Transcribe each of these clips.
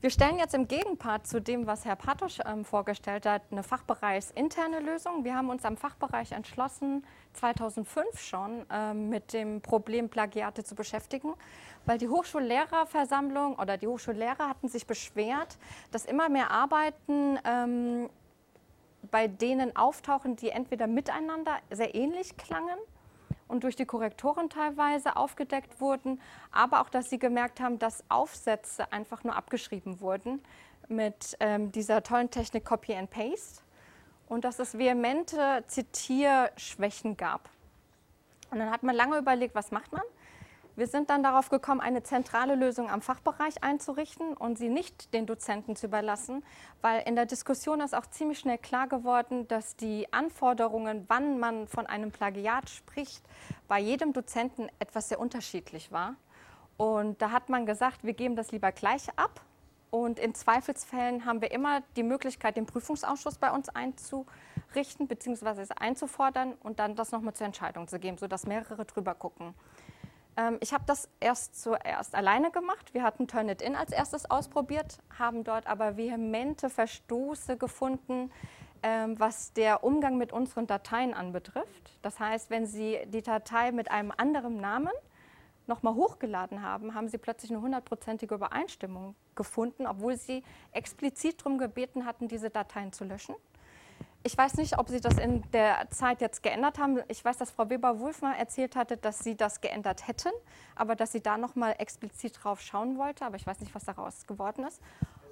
Wir stellen jetzt im Gegenpart zu dem, was Herr Bartosch vorgestellt hat, eine fachbereichsinterne Lösung. Wir haben uns am Fachbereich entschlossen, 2005 schon mit dem Problem Plagiate zu beschäftigen, weil die Hochschullehrerversammlung oder die Hochschullehrer hatten sich beschwert, dass immer mehr Arbeiten bei denen auftauchen, die entweder miteinander sehr ähnlich klangen und durch die Korrektoren teilweise aufgedeckt wurden, aber auch, dass sie gemerkt haben, dass Aufsätze einfach nur abgeschrieben wurden mit dieser tollen Technik Copy and Paste und dass es vehemente Zitierschwächen gab. Und dann hat man lange überlegt, was macht man? Wir sind dann darauf gekommen, eine zentrale Lösung am Fachbereich einzurichten und sie nicht den Dozenten zu überlassen, weil in der Diskussion ist auch ziemlich schnell klar geworden, dass die Anforderungen, wann man von einem Plagiat spricht, bei jedem Dozenten etwas sehr unterschiedlich war. Und da hat man gesagt, wir geben das lieber gleich ab und in Zweifelsfällen haben wir immer die Möglichkeit, den Prüfungsausschuss bei uns einzurichten bzw. es einzufordern und dann das nochmal zur Entscheidung zu geben, sodass mehrere drüber gucken. Ich habe das zuerst alleine gemacht. Wir hatten Turnitin als erstes ausprobiert, haben dort aber vehemente Verstoße gefunden, was der Umgang mit unseren Dateien anbetrifft. Das heißt, wenn Sie die Datei mit einem anderen Namen nochmal hochgeladen haben, haben Sie plötzlich eine 100%ige Übereinstimmung gefunden, obwohl Sie explizit darum gebeten hatten, diese Dateien zu löschen. Ich weiß nicht, ob Sie das in der Zeit jetzt geändert haben. Ich weiß, dass Frau Weber-Wulff mal erzählt hatte, dass Sie das geändert hätten, aber dass sie da noch mal explizit drauf schauen wollte. Aber ich weiß nicht, was daraus geworden ist.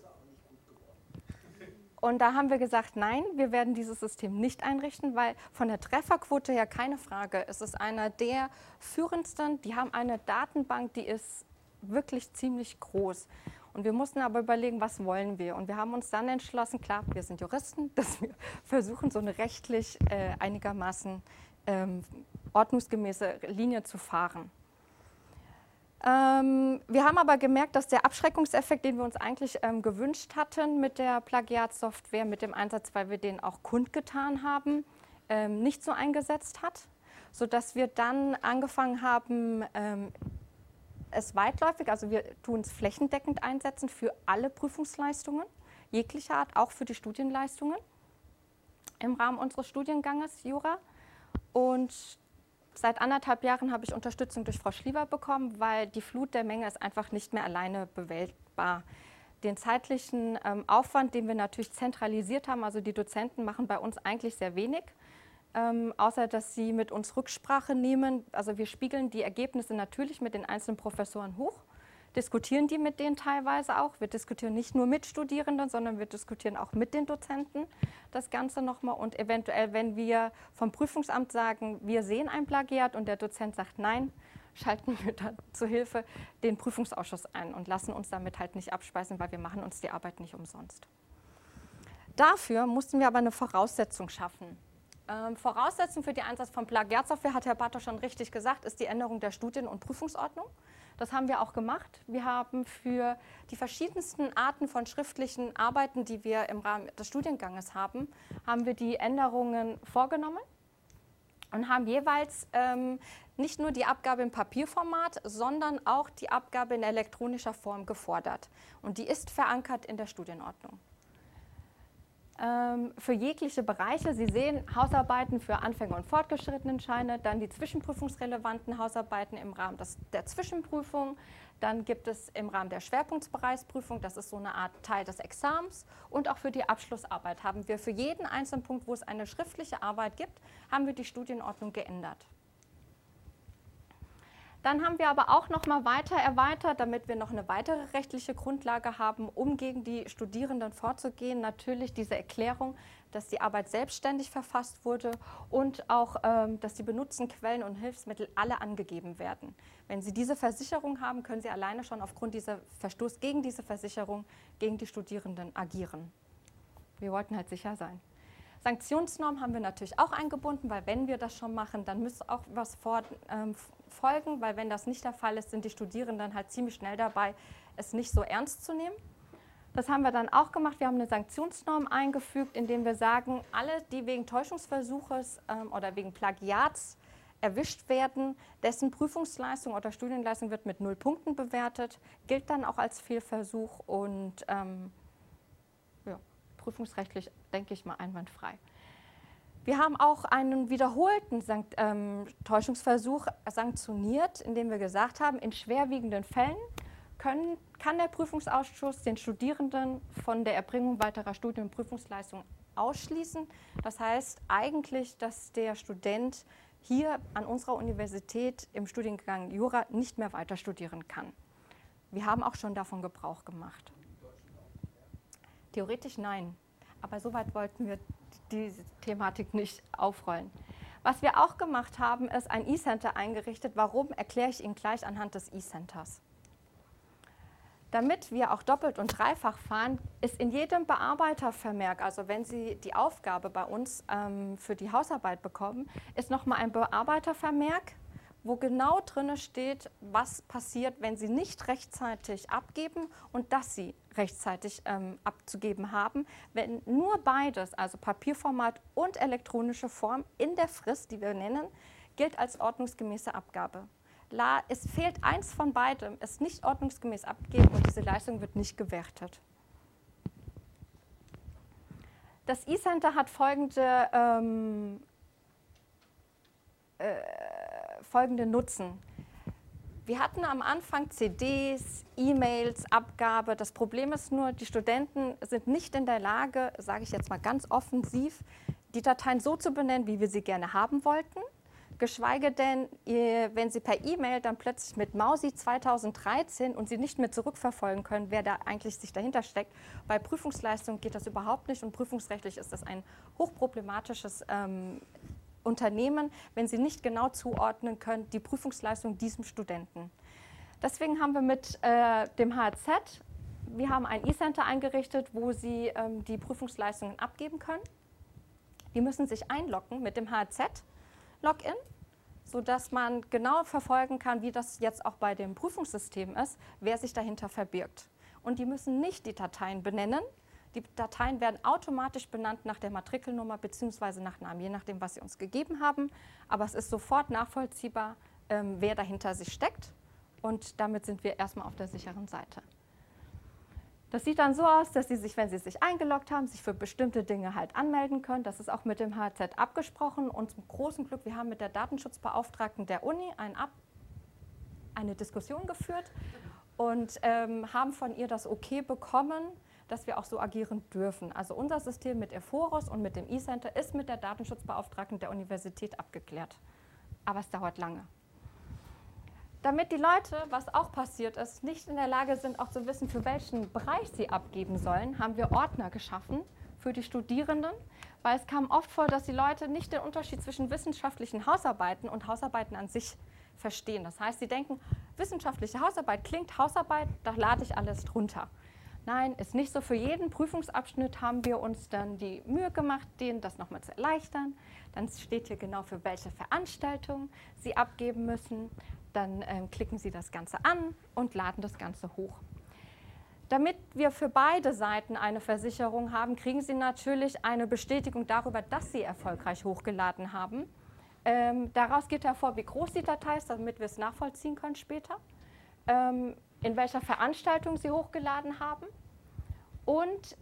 Und da haben wir gesagt, nein, wir werden dieses System nicht einrichten, weil von der Trefferquote her keine Frage. Es ist einer der führendsten. Die haben eine Datenbank, die ist wirklich ziemlich groß. Und wir mussten aber überlegen, was wollen wir? Und wir haben uns dann entschlossen, klar, wir sind Juristen, dass wir versuchen, so eine rechtlich einigermaßen ordnungsgemäße Linie zu fahren. Wir haben aber gemerkt, dass der Abschreckungseffekt, den wir uns eigentlich gewünscht hatten mit der Plagiatsoftware, mit dem Einsatz, weil wir den auch kundgetan haben, nicht so eingesetzt hat, sodass wir dann angefangen haben, es weitläufig, also wir tun es flächendeckend einsetzen für alle Prüfungsleistungen, jeglicher Art, auch für die Studienleistungen im Rahmen unseres Studienganges Jura. Und seit 1,5 Jahren habe ich Unterstützung durch Frau Schliever bekommen, weil die Flut der Menge ist einfach nicht mehr alleine bewältigbar. Den zeitlichen Aufwand, den wir natürlich zentralisiert haben, also die Dozenten machen bei uns eigentlich sehr wenig, außer dass sie mit uns Rücksprache nehmen. Also wir spiegeln die Ergebnisse natürlich mit den einzelnen Professoren hoch, diskutieren die mit denen teilweise auch. Wir diskutieren nicht nur mit Studierenden, sondern wir diskutieren auch mit den Dozenten das Ganze nochmal. Und eventuell, wenn wir vom Prüfungsamt sagen, wir sehen ein Plagiat und der Dozent sagt nein, schalten wir dann zu Hilfe den Prüfungsausschuss ein und lassen uns damit halt nicht abspeisen, weil wir machen uns die Arbeit nicht umsonst. Dafür mussten wir aber eine Voraussetzung schaffen. Voraussetzung für den Einsatz von Plagiatsoftware, hat Herr Bartosch schon richtig gesagt, ist die Änderung der Studien- und Prüfungsordnung. Das haben wir auch gemacht. Wir haben für die verschiedensten Arten von schriftlichen Arbeiten, die wir im Rahmen des Studienganges haben, haben wir die Änderungen vorgenommen und haben jeweils nicht nur die Abgabe im Papierformat, sondern auch die Abgabe in elektronischer Form gefordert. Und die ist verankert in der Studienordnung. Für jegliche Bereiche. Sie sehen Hausarbeiten für Anfänger und fortgeschrittenen Scheine, dann die zwischenprüfungsrelevanten Hausarbeiten im Rahmen der Zwischenprüfung, dann gibt es im Rahmen der Schwerpunktsbereichsprüfung, das ist so eine Art Teil des Examens, und auch für die Abschlussarbeit haben wir für jeden einzelnen Punkt, wo es eine schriftliche Arbeit gibt, haben wir die Studienordnung geändert. Dann haben wir aber auch noch mal weiter erweitert, damit wir noch eine weitere rechtliche Grundlage haben, um gegen die Studierenden vorzugehen. Natürlich diese Erklärung, dass die Arbeit selbstständig verfasst wurde und auch, dass die benutzten Quellen und Hilfsmittel alle angegeben werden. Wenn Sie diese Versicherung haben, können Sie alleine schon aufgrund dieser Verstoß gegen diese Versicherung gegen die Studierenden agieren. Wir wollten halt sicher sein. Sanktionsnormen haben wir natürlich auch eingebunden, weil wenn wir das schon machen, dann müsste auch was folgen, weil wenn das nicht der Fall ist, sind die Studierenden halt ziemlich schnell dabei, es nicht so ernst zu nehmen. Das haben wir dann auch gemacht. Wir haben eine Sanktionsnorm eingefügt, indem wir sagen, alle, die wegen Täuschungsversuches oder wegen Plagiats erwischt werden, dessen Prüfungsleistung oder Studienleistung wird mit 0 Punkten bewertet, gilt dann auch als Fehlversuch und ja, prüfungsrechtlich, denke ich mal, einwandfrei. Wir haben auch einen wiederholten Täuschungsversuch sanktioniert, indem wir gesagt haben, in schwerwiegenden Fällen kann der Prüfungsausschuss den Studierenden von der Erbringung weiterer Studien- und Prüfungsleistungen ausschließen. Das heißt eigentlich, dass der Student hier an unserer Universität im Studiengang Jura nicht mehr weiter studieren kann. Wir haben auch schon davon Gebrauch gemacht. Theoretisch nein, aber soweit wollten wir diese Thematik nicht aufrollen. Was wir auch gemacht haben, ist ein E-Center eingerichtet. Warum, erkläre ich Ihnen gleich anhand des E-Centers. Damit wir auch doppelt und dreifach fahren, ist in jedem Bearbeitervermerk, also wenn Sie die Aufgabe bei uns für die Hausarbeit bekommen, ist nochmal ein Bearbeitervermerk, wo genau drin steht, was passiert, wenn Sie nicht rechtzeitig abgeben und dass Sie rechtzeitig abzugeben haben. Wenn nur beides, also Papierformat und elektronische Form in der Frist, die wir nennen, gilt als ordnungsgemäße Abgabe. Es fehlt eins von beidem, ist nicht ordnungsgemäß abgegeben und diese Leistung wird nicht gewertet. Das E-Center hat folgende Nutzen. Wir hatten am Anfang CDs, E-Mails, Abgabe. Das Problem ist nur, die Studenten sind nicht in der Lage, sage ich jetzt mal ganz offensiv, die Dateien so zu benennen, wie wir sie gerne haben wollten. Geschweige denn, wenn Sie per E-Mail dann plötzlich mit Mausi 2013 und Sie nicht mehr zurückverfolgen können, wer da eigentlich sich dahinter steckt. Bei Prüfungsleistung geht das überhaupt nicht und prüfungsrechtlich ist das ein hochproblematisches Unternehmen, wenn Sie nicht genau zuordnen können, die Prüfungsleistung diesem Studenten. Deswegen haben wir mit dem HZ, wir haben ein E-Center eingerichtet, wo Sie die Prüfungsleistungen abgeben können. Die müssen sich einloggen mit dem HZ-Login, sodass man genau verfolgen kann, wie das jetzt auch bei dem Prüfungssystem ist, wer sich dahinter verbirgt. Und die müssen nicht die Dateien benennen. Die Dateien werden automatisch benannt nach der Matrikelnummer bzw. nach Namen, je nachdem, was sie uns gegeben haben. Aber es ist sofort nachvollziehbar, wer dahinter sich steckt. Und damit sind wir erstmal auf der sicheren Seite. Das sieht dann so aus, dass Sie sich, wenn Sie sich eingeloggt haben, sich für bestimmte Dinge halt anmelden können. Das ist auch mit dem HZ abgesprochen. Und zum großen Glück, wir haben mit der Datenschutzbeauftragten der Uni eine Diskussion geführt und haben von ihr das Okay bekommen, dass wir auch so agieren dürfen. Also unser System mit Ephorus und mit dem E-Center ist mit der Datenschutzbeauftragten der Universität abgeklärt. Aber es dauert lange. Damit die Leute, was auch passiert ist, nicht in der Lage sind, auch zu wissen, für welchen Bereich sie abgeben sollen, haben wir Ordner geschaffen für die Studierenden, weil es kam oft vor, dass die Leute nicht den Unterschied zwischen wissenschaftlichen Hausarbeiten und Hausarbeiten an sich verstehen. Das heißt, sie denken, wissenschaftliche Hausarbeit klingt Hausarbeit, da lade ich alles drunter. Nein, ist nicht so. Für jeden Prüfungsabschnitt haben wir uns dann die Mühe gemacht, denen das nochmal zu erleichtern. Dann steht hier genau, für welche Veranstaltung Sie abgeben müssen. Dann klicken Sie das Ganze an und laden das Ganze hoch. Damit wir für beide Seiten eine Versicherung haben, kriegen Sie natürlich eine Bestätigung darüber, dass Sie erfolgreich hochgeladen haben. Daraus geht hervor, wie groß die Datei ist, damit wir es nachvollziehen können später. In welcher Veranstaltung Sie hochgeladen haben. Und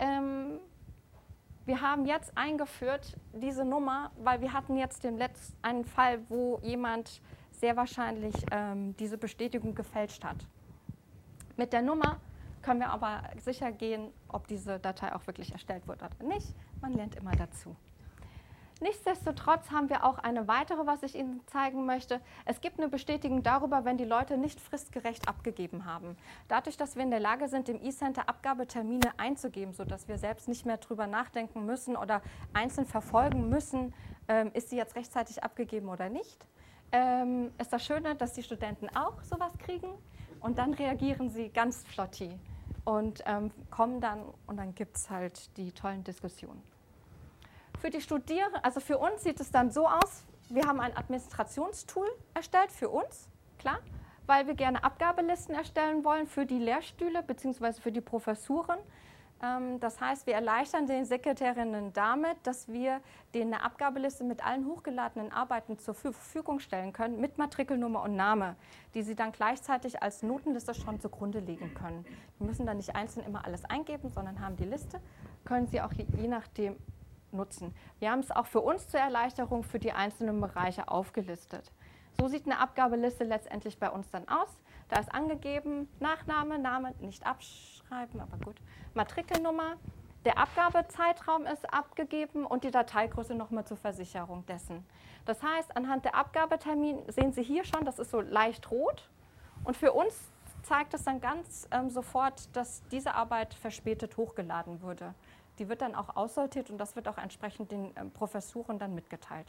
wir haben jetzt eingeführt diese Nummer, weil wir hatten jetzt einen Fall, wo jemand sehr wahrscheinlich diese Bestätigung gefälscht hat. Mit der Nummer können wir aber sicher gehen, ob diese Datei auch wirklich erstellt wurde oder nicht. Man lernt immer dazu. Nichtsdestotrotz haben wir auch eine weitere, was ich Ihnen zeigen möchte. Es gibt eine Bestätigung darüber, wenn die Leute nicht fristgerecht abgegeben haben. Dadurch, dass wir in der Lage sind, im E-Center Abgabetermine einzugeben, sodass wir selbst nicht mehr drüber nachdenken müssen oder einzeln verfolgen müssen, ist sie jetzt rechtzeitig abgegeben oder nicht, ist das Schöne, dass die Studenten auch sowas kriegen und dann reagieren sie ganz flotti und kommen dann und dann gibt es halt die tollen Diskussionen. Für die Studierenden, also für uns sieht es dann so aus, wir haben ein Administrationstool erstellt für uns, klar, weil wir gerne Abgabelisten erstellen wollen für die Lehrstühle bzw. für die Professuren. Das heißt, wir erleichtern den Sekretärinnen damit, dass wir denen eine Abgabeliste mit allen hochgeladenen Arbeiten zur Verfügung stellen können, mit Matrikelnummer und Name, die sie dann gleichzeitig als Notenliste schon zugrunde legen können. Die müssen dann nicht einzeln immer alles eingeben, sondern haben die Liste, können sie auch je nachdem nutzen. Wir haben es auch für uns zur Erleichterung für die einzelnen Bereiche aufgelistet. So sieht eine Abgabeliste letztendlich bei uns dann aus. Da ist angegeben Nachname, Name, nicht abschreiben, aber gut, Matrikelnummer. Der Abgabezeitraum ist abgegeben und die Dateigröße nochmal zur Versicherung dessen. Das heißt, anhand der Abgabetermin sehen Sie hier schon, das ist so leicht rot. Und für uns zeigt es dann ganz sofort, dass diese Arbeit verspätet hochgeladen wurde. Die wird dann auch aussortiert und das wird auch entsprechend den Professuren dann mitgeteilt.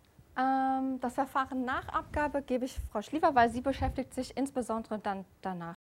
Das Verfahren nach Abgabe gebe ich Frau Schliever, weil sie beschäftigt sich insbesondere dann danach